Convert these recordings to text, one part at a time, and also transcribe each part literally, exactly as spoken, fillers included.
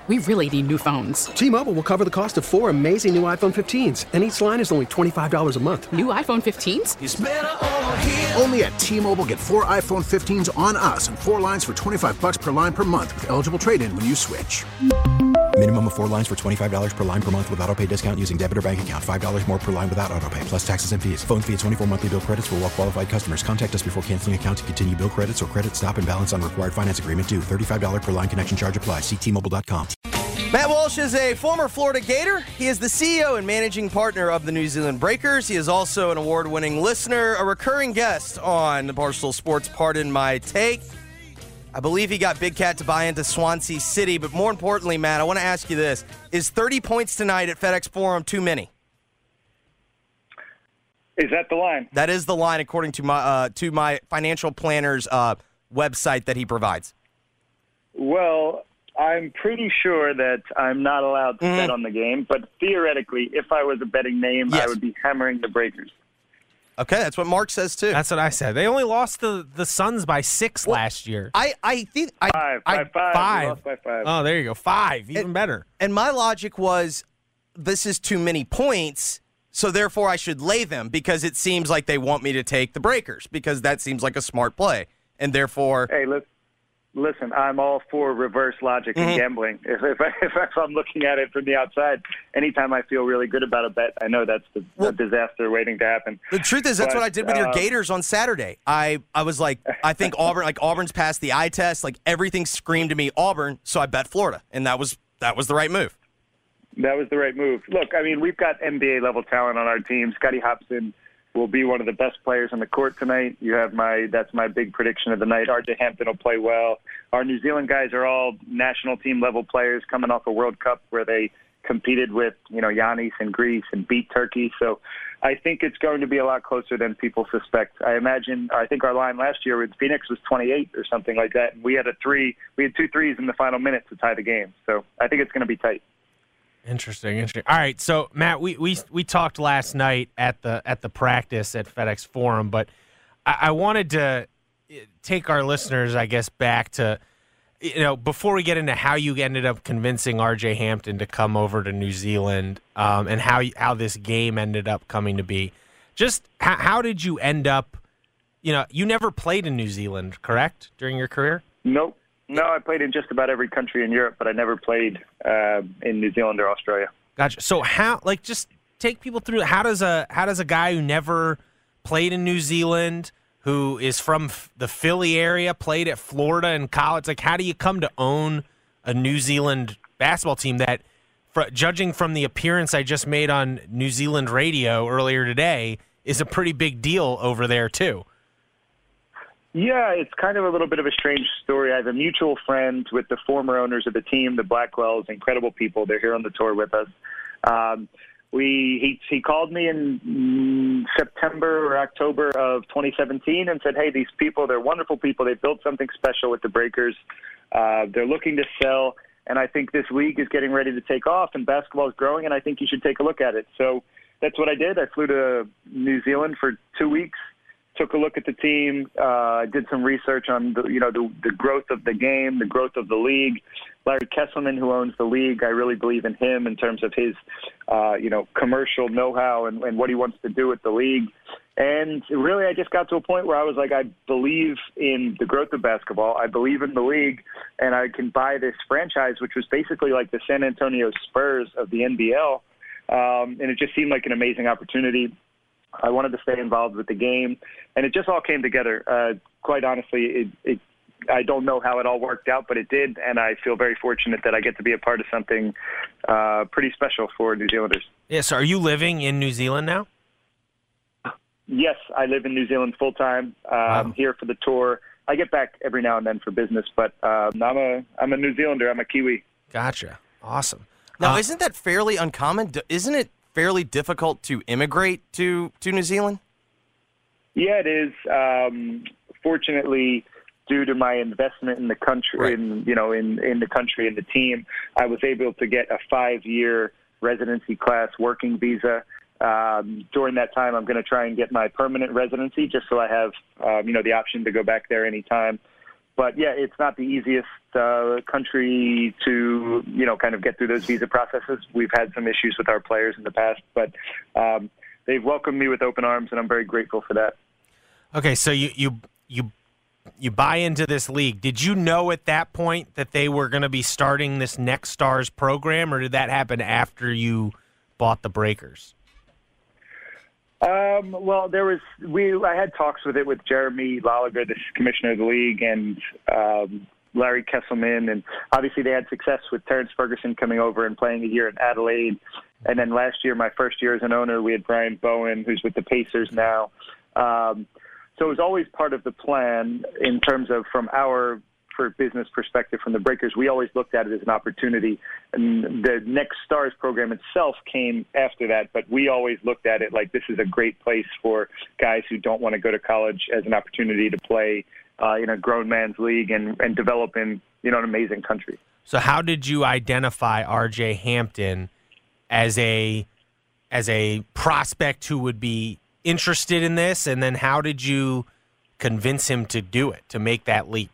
We really need new phones. T-Mobile will cover the cost of four amazing new iPhone fifteens, and each line is only twenty-five dollars a month. New iPhone fifteens? It's better over here. Only at T-Mobile, get four iPhone fifteens on us and four lines for twenty-five dollars per line per month with eligible trade-in when you switch. Minimum of four lines for twenty-five dollars per line per month with autopay discount using debit or bank account. five dollars more per line without autopay, plus taxes and fees. Phone fee at twenty-four monthly bill credits for well-qualified customers. Contact us before canceling account to continue bill credits or credit stop and balance on required finance agreement due. thirty-five dollars per line connection charge applies. See T Mobile dot com. Matt Walsh is a former Florida Gator. He is the C E O and managing partner of the New Zealand Breakers. He is also an award-winning listener, a recurring guest on the Barstool Sports Pardon My Take. I believe he got Big Cat to buy into Swansea City, but more importantly, Matt, I want to ask you this. Is thirty points tonight at FedEx Forum too many? Is that the line? That is the line according to my uh, to my financial planner's uh, website that he provides. Well, I'm pretty sure that I'm not allowed to mm-hmm. bet on the game, but theoretically, if I was a betting name, yes. I would be hammering the Breakers. Okay, that's what Mark says too. That's what I said. They only lost the, the Suns by six well, last year. I, I think I five, I, five, five. Five. Lost by five. Oh, there you go. Five, even and, better. And my logic was, this is too many points, so therefore I should lay them because it seems like they want me to take the Breakers because that seems like a smart play, and therefore. Hey, listen. Listen, I'm all for reverse logic mm-hmm. and gambling. If, if, I, if I'm looking at it from the outside, anytime I feel really good about a bet, I know that's the, well, the disaster waiting to happen. The truth is, that's but, what I did with your um, Gators on Saturday. I, I was like, I think Auburn, like Auburn's passed the eye test. Like everything screamed to me Auburn, so I bet Florida, and that was that was the right move. That was the right move. Look, I mean, we've got N B A level talent on our team. Scottie Hobson will be one of the best players on the court tonight. You have my that's my big prediction of the night. R J Hampton will play well. Our New Zealand guys are all national team level players coming off a World Cup where they competed with, you know, Giannis and Greece and beat Turkey. So I think it's going to be a lot closer than people suspect. I imagine, I think our line last year with Phoenix was twenty-eight or something like that. And we had a three, we had two threes in the final minute to tie the game. So I think it's going to be tight. Interesting, interesting. All right, so Matt, we, we we talked last night at the at the practice at FedEx Forum, but I, I wanted to take our listeners, I guess, back to, you know, before we get into how you ended up convincing R J Hampton to come over to New Zealand, um, and how how this game ended up coming to be. Just how, how did you end up? You know, you never played in New Zealand, correct, during your career? Nope. No, I played in just about every country in Europe, but I never played uh, in New Zealand or Australia. Gotcha. So how, like, just take people through. How does a how does a guy who never played in New Zealand, who is from f- the Philly area, played at Florida in college, like, how do you come to own a New Zealand basketball team that, for, judging from the appearance I just made on New Zealand radio earlier today, is a pretty big deal over there too? Yeah, it's kind of a little bit of a strange story. I have a mutual friend with the former owners of the team, the Blackwells, incredible people. They're here on the tour with us. Um, we he, he called me in mm, September or October of twenty seventeen and said, hey, these people, they're wonderful people. They built something special with the Breakers. Uh, they're looking to sell, and I think this league is getting ready to take off, and basketball is growing, and I think you should take a look at it. So that's what I did. I flew to New Zealand for two weeks. Took a look at the team, uh, did some research on the, you know, the, the growth of the game, the growth of the league. Larry Kesselman, who owns the league, I really believe in him in terms of his, uh, you know, commercial know-how and, and what he wants to do with the league. And really, I just got to a point where I was like, I believe in the growth of basketball. I believe in the league, and I can buy this franchise, which was basically like the San Antonio Spurs of the N B L. Um, and it just seemed like an amazing opportunity. I wanted to stay involved with the game, and it just all came together. Uh, quite honestly, it, it, I don't know how it all worked out, but it did, and I feel very fortunate that I get to be a part of something uh, pretty special for New Zealanders. Yeah, so are you living in New Zealand now? Yes, I live in New Zealand full-time. Um, wow. I'm here for the tour. I get back every now and then for business, but um, I'm a I'm a New Zealander. I'm a Kiwi. Gotcha. Awesome. Now, uh, isn't that fairly uncommon? Isn't it fairly difficult to immigrate to, to New Zealand? Yeah, it is. Um, fortunately, due to my investment in the country, right. in you know, in, in the country and the team, I was able to get a five-year residency class working visa. Um, during that time, I'm going to try and get my permanent residency, just so I have um, you know, the option to go back there anytime. but yeah, it's not the easiest uh, country to, you know, kind of get through those visa processes. We've had some issues with our players in the past, but um, they've welcomed me with open arms, and I'm very grateful for that. Okay, so you you you you buy into this league. Did you know at that point that they were going to be starting this Next Stars program, or did that happen after you bought the Breakers? Um, well, there was we. I had talks with it with Jeremy Laliger, the commissioner of the league, and um, Larry Kesselman, and obviously they had success with Terrence Ferguson coming over and playing a year in Adelaide, and then last year, my first year as an owner, we had Brian Bowen, who's with the Pacers now. Um, so it was always part of the plan in terms of from our for business perspective from the Breakers, we always looked at it as an opportunity. And the Next Stars program itself came after that, but we always looked at it like this is a great place for guys who don't want to go to college as an opportunity to play uh, in a grown man's league and, and develop in, you know, an amazing country. So how did you identify R J Hampton as a as a prospect who would be interested in this, and then how did you convince him to do it, to make that leap?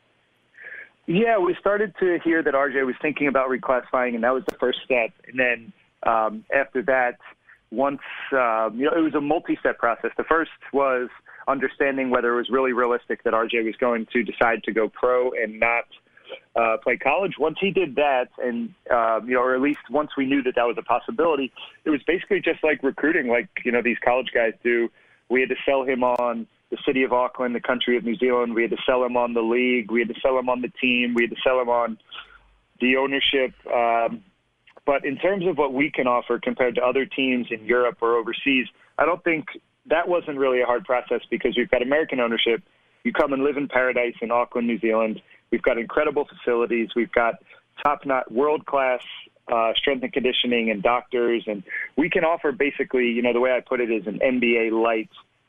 Yeah, we started to hear that R J was thinking about reclassifying, and that was the first step. And then um, after that, once uh, you know, it was a multi-step process. The first was understanding whether it was really realistic that R J was going to decide to go pro and not uh, play college. Once he did that, and uh, you know, or at least once we knew that that was a possibility, it was basically just like recruiting, like you know these college guys do. We had to sell him on the city of Auckland, the country of New Zealand. We had to sell him on the league. We had to sell him on the team. We had to sell him on the ownership. Um, but in terms of what we can offer compared to other teams in Europe or overseas, I don't think that wasn't really a hard process because we've got American ownership. You come and live in paradise in Auckland, New Zealand. We've got incredible facilities. We've got top-notch, world-class uh, strength and conditioning and doctors. And we can offer basically, you know, the way I put it is an N B A light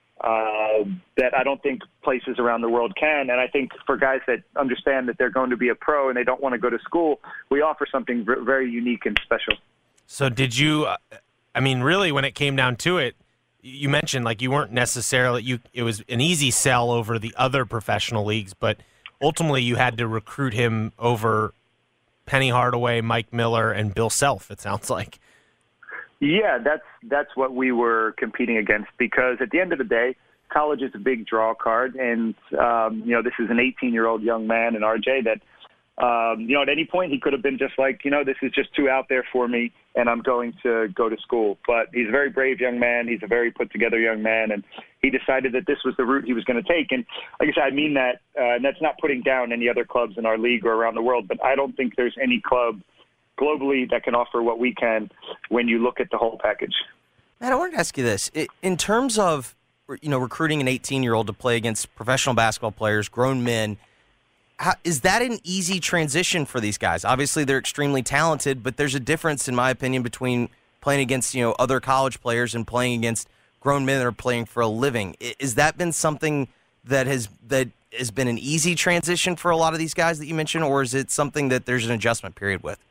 Uh, that I don't think places around the world can. And I think for guys that understand that they're going to be a pro and they don't want to go to school, we offer something very unique and special. So did you, I mean, really when it came down to it, you mentioned like you weren't necessarily, you. it was an easy sell over the other professional leagues, but ultimately you had to recruit him over Penny Hardaway, Mike Miller, and Bill Self, it sounds like. Yeah, that's that's what we were competing against because at the end of the day, college is a big draw card, and um, you know this is an eighteen-year-old young man in R J that um, you know at any point he could have been just like you know this is just too out there for me, and I'm going to go to school. But he's a very brave young man. He's a very put-together young man, and he decided that this was the route he was going to take. And like I said, I mean that, uh, and that's not putting down any other clubs in our league or around the world, but I don't think there's any club globally that can offer what we can when you look at the whole package. Matt, I wanted to ask you this. In terms of, you know, recruiting an eighteen-year-old to play against professional basketball players, grown men, how, is that an easy transition for these guys? Obviously, they're extremely talented, but there's a difference, in my opinion, between playing against, you know, other college players and playing against grown men that are playing for a living. Has that been something that has that has been an easy transition for a lot of these guys that you mentioned, or is it something that there's an adjustment period with?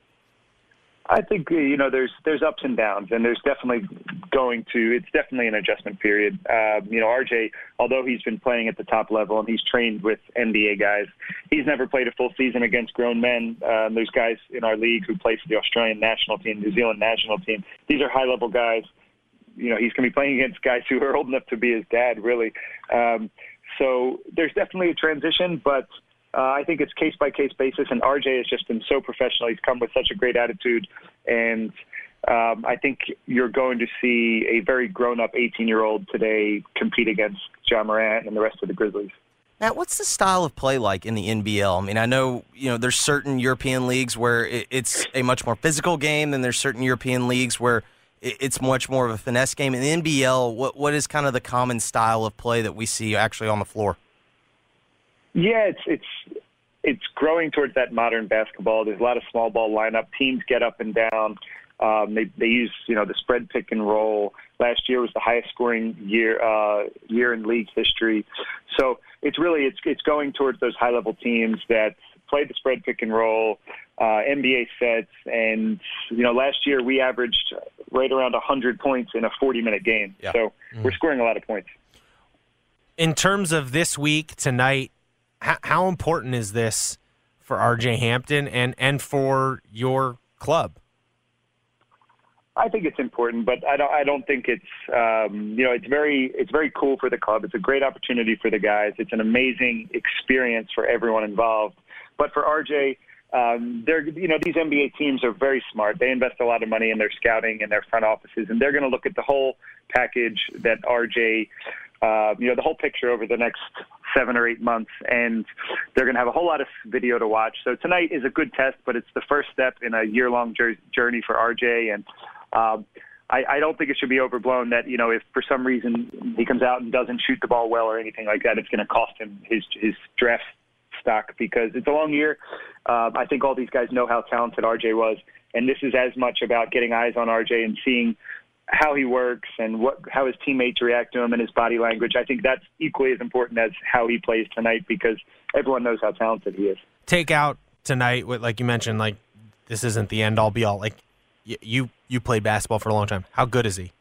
I think, you know, there's there's ups and downs, and there's definitely going to, it's definitely an adjustment period. Uh, you know, R J, although he's been playing at the top level and he's trained with N B A guys, he's never played a full season against grown men. Uh, there's guys in our league who play for the Australian national team, New Zealand national team. These are high-level guys. You know, he's going to be playing against guys who are old enough to be his dad, really. Um, so there's definitely a transition, but Uh, I think it's case-by-case basis, and R J has just been so professional. He's come with such a great attitude, and um, I think you're going to see a very grown-up eighteen-year-old today compete against Ja Morant and the rest of the Grizzlies. Matt, what's the style of play like in the N B L? I mean, I know, you know, there's certain European leagues where it's a much more physical game, and there's certain European leagues where it's much more of a finesse game. In the N B L, what what is kind of the common style of play that we see actually on the floor? Yeah, it's it's it's growing towards that modern basketball. There's a lot of small ball lineup. Teams get up and down. Um, they they use you know the spread pick and roll. Last year was the highest scoring year uh, year in league history. So it's really it's it's going towards those high level teams that play the spread pick and roll, uh, N B A sets, and you know last year we averaged right around one hundred points in a forty minute game. Yeah. So mm. we're scoring a lot of points. In terms of this week tonight, How, how important is this for R J Hampton and, and for your club? I think it's important, but I don't. I don't think it's. Um, you know, it's very. It's very cool for the club. It's a great opportunity for the guys. It's an amazing experience for everyone involved. But for R J, um, they're. You know, these N B A teams are very smart. They invest a lot of money in their scouting and their front offices, and they're going to look at the whole package that R J. Uh, you know, the whole picture over the next seven or eight months, and they're going to have a whole lot of video to watch. So tonight is a good test, but it's the first step in a year-long journey for R J, and um, I, I don't think it should be overblown that, you know, if for some reason he comes out and doesn't shoot the ball well or anything like that, it's going to cost him his his draft stock, because it's a long year. Uh, I think all these guys know how talented R J was, and this is as much about getting eyes on R J and seeing how he works and what how his teammates react to him and his body language. I think that's equally as important as how he plays tonight, because everyone knows how talented he is. Take out tonight, with, like you mentioned, like this isn't the end all be all. Like y- you you played basketball for a long time. How good is he?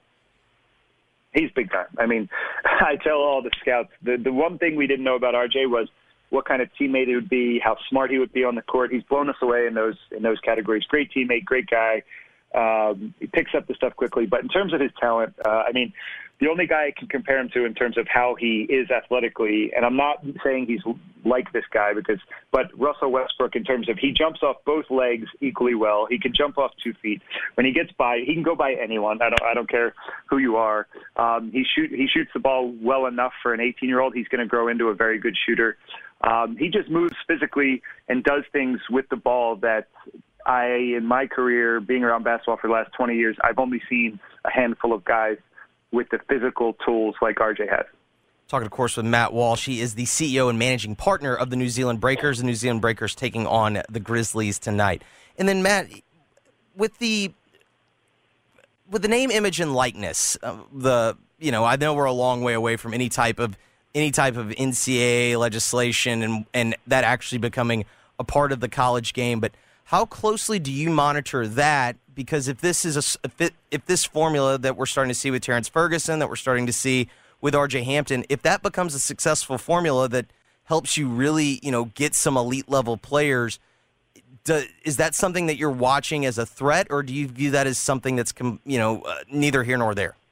He's big time. I mean, I tell all the scouts, the the one thing we didn't know about R J was what kind of teammate he would be, how smart he would be on the court. He's blown us away in those in those categories. Great teammate, great guy. Um, he picks up the stuff quickly. But in terms of his talent, uh, I mean, the only guy I can compare him to in terms of how he is athletically, and I'm not saying he's like this guy, because, but Russell Westbrook, in terms of he jumps off both legs equally well. He can jump off two feet. When he gets by, he can go by anyone. I don't, I don't care who you are. Um, he shoot, he shoots the ball well enough for an eighteen-year-old. He's going to grow into a very good shooter. Um, he just moves physically and does things with the ball that I, in my career, being around basketball for the last twenty years, I've only seen a handful of guys with the physical tools like R J has. Talking, of course, with Matt Walsh. He is the C E O and managing partner of the New Zealand Breakers. The New Zealand Breakers taking on the Grizzlies tonight. And then, Matt, with the with the name, image, and likeness, uh, the you know, I know we're a long way away from any type of any type of N C double A legislation and and that actually becoming a part of the college game, but how closely do you monitor that? Because if this is a if, it, if this formula that we're starting to see with Terrence Ferguson, that we're starting to see with R J Hampton, if that becomes a successful formula that helps you really, you know, get some elite level players, do, is that something that you're watching as a threat, or do you view that as something that's, you know, uh, neither here nor there?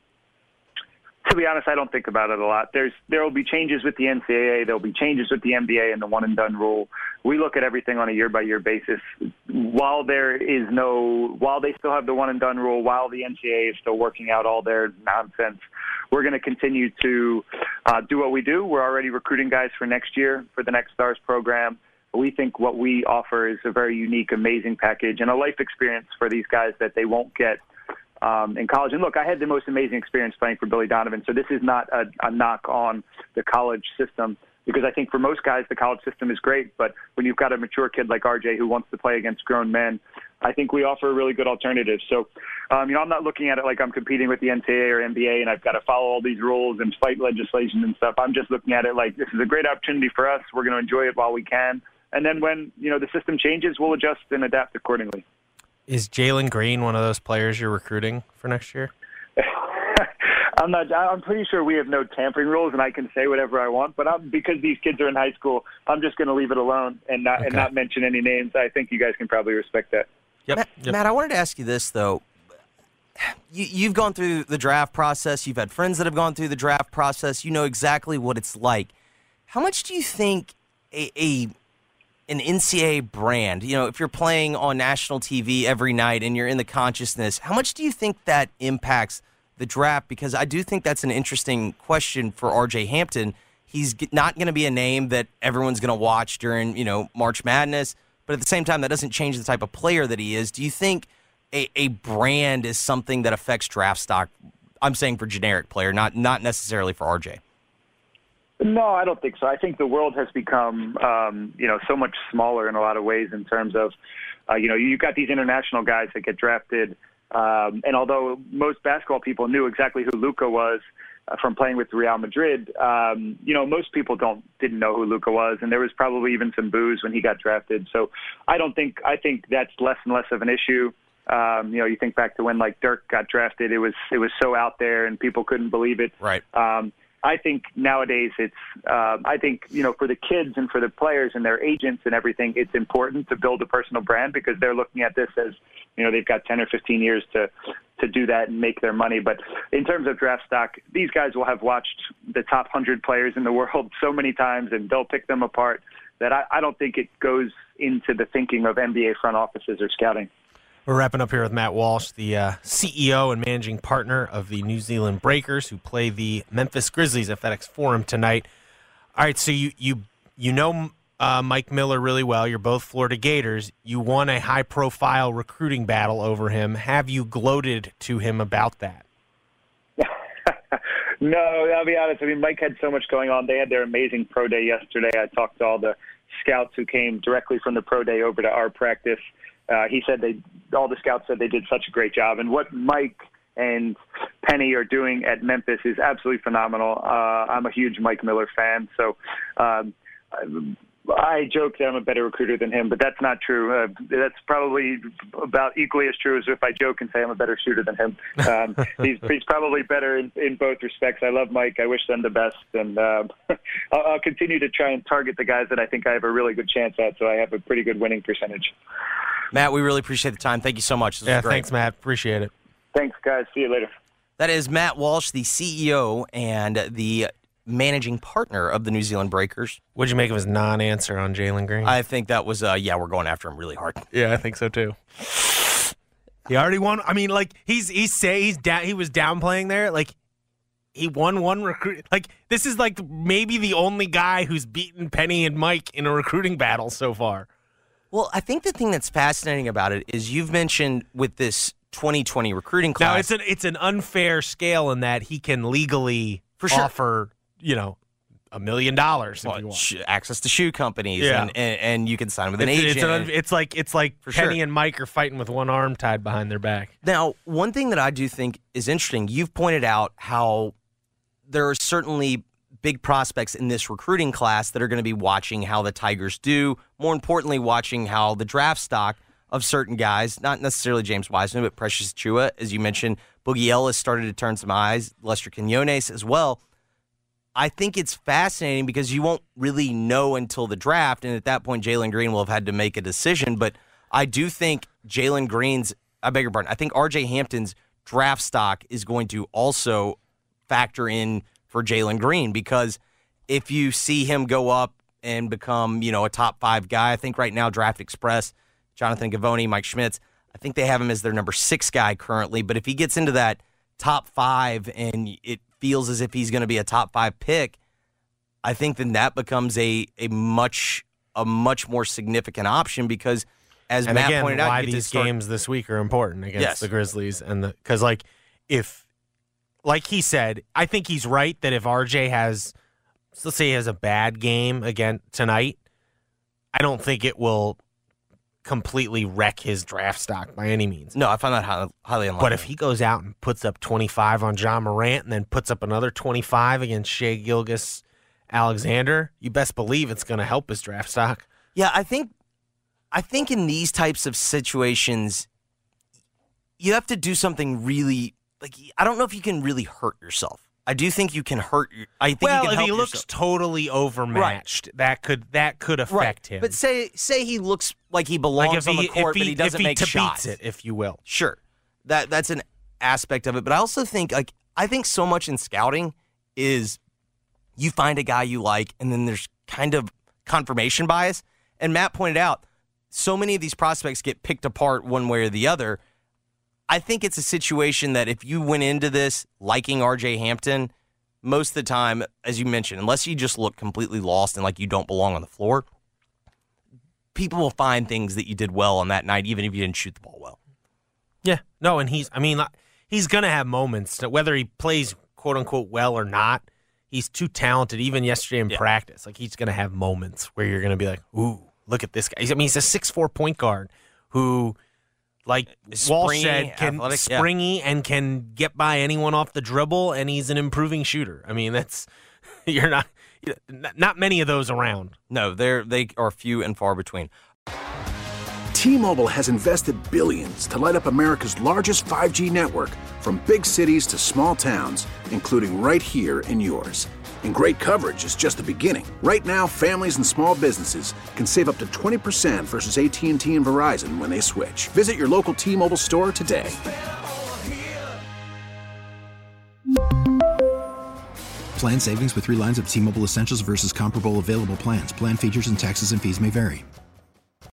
To be honest, I don't think about it a lot. There's there will be changes with the N C double A. There will be changes with the N B A and the one and done rule. We look at everything on a year by year basis. While there is no, while they still have the one and done rule, while the N C double A is still working out all their nonsense, we're going to continue to uh, do what we do. We're already recruiting guys for next year for the Next Stars program. We think what we offer is a very unique, amazing package and a life experience for these guys that they won't get Um, in college. And look, I had the most amazing experience playing for Billy Donovan, so this is not a, a knock on the college system, because I think for most guys the college system is great, but when you've got a mature kid like R J who wants to play against grown men, I think we offer a really good alternative. So, um, you know, I'm not looking at it like I'm competing with the N C double A or N B A and I've got to follow all these rules and fight legislation and stuff. I'm just looking at it like this is a great opportunity for us. We're going to enjoy it while we can. And then when, you know, the system changes, we'll adjust and adapt accordingly. Is Jalen Green one of those players you're recruiting for next year? I'm not. I'm pretty sure we have no tampering rules, and I can say whatever I want. But I'm, because these kids are in high school, I'm just going to leave it alone and not okay. and not mention any names. I think you guys can probably respect that. Yep. Matt, yep. Matt, I wanted to ask you this though. You, you've gone through the draft process. You've had friends that have gone through the draft process. You know exactly what it's like. How much do you think a, a an N C double A brand, you know, if you're playing on national T V every night and you're in the consciousness, how much do you think that impacts the draft? Because I do think that's an interesting question for R J Hampton. He's not going to be a name that everyone's going to watch during, you know, March Madness, but at the same time, that doesn't change the type of player that he is. Do you think a, a brand is something that affects draft stock? I'm saying for generic player, not not necessarily for R J. No, I don't think so. I think the world has become, um, you know, so much smaller in a lot of ways in terms of, uh, you know, you've got these international guys that get drafted. Um, and although most basketball people knew exactly who Luka was uh, from playing with Real Madrid, um, you know, most people don't didn't know who Luka was. And there was probably even some boos when he got drafted. So I don't think I think that's less and less of an issue. Um, you know, you think back to when like Dirk got drafted, it was it was so out there and people couldn't believe it. Right. Um, I think nowadays it's, uh, I think, you know, for the kids and for the players and their agents and everything, it's important to build a personal brand because they're looking at this as, you know, they've got ten or fifteen years to, to do that and make their money. But in terms of draft stock, these guys will have watched the top one hundred players in the world so many times and they'll pick them apart that I, I don't think it goes into the thinking of N B A front offices or scouting. We're wrapping up here with Matt Walsh, the uh, C E O and managing partner of the New Zealand Breakers, who play the Memphis Grizzlies at FedEx Forum tonight. All right, so you you you know uh, Mike Miller really well. You're both Florida Gators. You won a high-profile recruiting battle over him. Have you gloated to him about that? No, I'll be honest. I mean, Mike had so much going on. They had their amazing pro day yesterday. I talked to all the scouts who came directly from the pro day over to our practice. Uh, he said they, all the scouts said they did such a great job. And what Mike and Penny are doing at Memphis is absolutely phenomenal. Uh, I'm a huge Mike Miller fan. So um, I joke that I'm a better recruiter than him, but that's not true. Uh, that's probably about equally as true as if I joke and say I'm a better shooter than him. Um, he's, he's probably better in, in both respects. I love Mike. I wish them the best. And uh, I'll, I'll continue to try and target the guys that I think I have a really good chance at, so I have a pretty good winning percentage. Matt, we really appreciate the time. Thank you so much. This yeah, was great. Thanks, Matt. Appreciate it. Thanks, guys. See you later. That is Matt Walsh, the C E O and the managing partner of the New Zealand Breakers. What'd you make of his non-answer on Jalen Green? I think that was, uh, yeah, we're going after him really hard. Yeah, I think so too. He already won. I mean, like he's he's say he's down. He was downplaying there. Like he won one recruit. Like this is like maybe the only guy who's beaten Penny and Mike in a recruiting battle so far. Well, I think the thing that's fascinating about it is you've mentioned with this twenty twenty recruiting class. Now, it's an it's an unfair scale in that he can legally For sure. offer, you know, a million dollars if well, you want. sh- access to shoe companies, Yeah. and, and, and you can sign with an It's, agent. it's, an un, it's like it's like For Penny sure. and Mike are fighting with one arm tied behind their back. Now, one thing that I do think is interesting, you've pointed out how there are certainly big prospects in this recruiting class that are going to be watching how the Tigers do. More importantly, watching how the draft stock of certain guys, not necessarily James Wiseman, but Precious Achiuwa, as you mentioned, Boogie Ellis started to turn some eyes, Lester Quinones as well. I think it's fascinating because you won't really know until the draft, and at that point, Jalen Green will have had to make a decision. But I do think Jalen Green's, I beg your pardon, I think R J Hampton's draft stock is going to also factor in for Jalen Green, because if you see him go up and become, you know, a top five guy, I think right now Draft Express, Jonathan Gavoni, Mike Schmitz, I think they have him as their number six guy currently. But if he gets into that top five and it feels as if he's going to be a top five pick, I think then that becomes a a much a much more significant option, because as And Matt again, pointed out, why you get to these start- games this week are important against Yes. the Grizzlies, and the because like if like he said, I think he's right that if R J has, let's say he has a bad game again tonight, I don't think it will completely wreck his draft stock by any means. No, I find that highly, highly unlikely. But if he goes out and puts up twenty-five on John Morant and then puts up another twenty-five against Shai Gilgeous-Alexander, you best believe it's going to help his draft stock. Yeah, I think I think in these types of situations, you have to do something really, like, I don't know if you can really hurt yourself. I do think you can hurt your, I think Well, you can if help he looks yourself. totally overmatched, that could that could affect him. But say say he looks like he belongs like if on he, the court, if he, but he doesn't if he make beats shots. it, if you will. Sure. That that's an aspect of it. But I also think, like, I think so much in scouting is you find a guy you like, and then there's kind of confirmation bias. And Matt pointed out, so many of these prospects get picked apart one way or the other. I think it's a situation that if you went into this liking R J Hampton, most of the time, as you mentioned, unless you just look completely lost and like you don't belong on the floor, people will find things that you did well on that night, even if you didn't shoot the ball well. Yeah, no, and he's, I mean, he's going to have moments, that whether he plays quote unquote well or not. He's too talented, even yesterday in Yeah. practice. Like, he's going to have moments where you're going to be like, ooh, look at this guy. I mean, he's a six foot four point guard who, like Walsh Springy, said, can athletic, yeah. springy and can get by anyone off the dribble, and he's an improving shooter. I mean, that's you're not not many of those around. No, they're they are few and far between. T-Mobile has invested billions to light up America's largest five G network, from big cities to small towns, including right here in yours. And great coverage is just the beginning. Right now, families and small businesses can save up to twenty percent versus A T and T and Verizon when they switch. Visit your local T-Mobile store today. Plan savings with three lines of T-Mobile Essentials versus comparable available plans. Plan features and taxes and fees may vary.